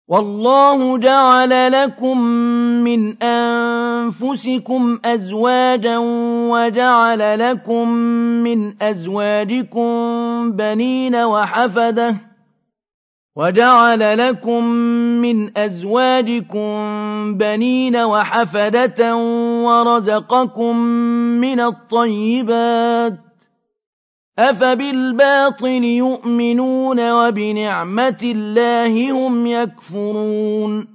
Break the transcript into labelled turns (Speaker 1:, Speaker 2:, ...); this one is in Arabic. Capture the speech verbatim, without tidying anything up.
Speaker 1: وَاللَّهُ جَعَلَ لَكُم مِّنْ أَنفُسِكُمْ أَزْوَاجًا وَجَعَلَ لَكُم مِّنْ أَزْوَاجِكُم بَنِينَ وَحَفَدَةً وَجَعَلَ لَكُم مِّنْ أَزْوَاجِكُم بَنِينَ وَحَفَدَةً وَرَزَقَكُم مِّنَ الطَّيِّبَاتِ ۚ أَفَبِالْبَاطِلِ يُؤْمِنُونَ وَبِنِعْمَةِ اللَّهِ هُمْ يَكْفُرُونَ